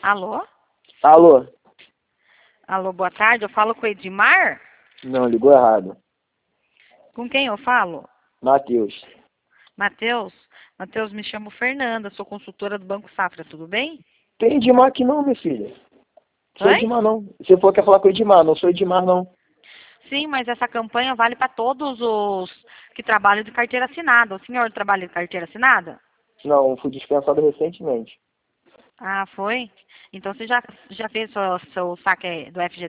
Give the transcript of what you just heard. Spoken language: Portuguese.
Alô? Alô? Alô, boa tarde. Eu falo com o Edmar? Não, ligou errado. Com quem eu falo? Matheus. Matheus? Matheus, me chamo Fernanda, sou consultora do Banco Safra, tudo bem? Tem Edmar aqui não, minha filha. Sou Oi? Edmar não. Você falou que ia falar com o Edmar, não sou Edmar não. Sim, mas essa campanha vale para todos os que trabalham de carteira assinada. O senhor trabalha de carteira assinada? Não, fui dispensado recentemente. Ah, foi? Então você já fez seu saque do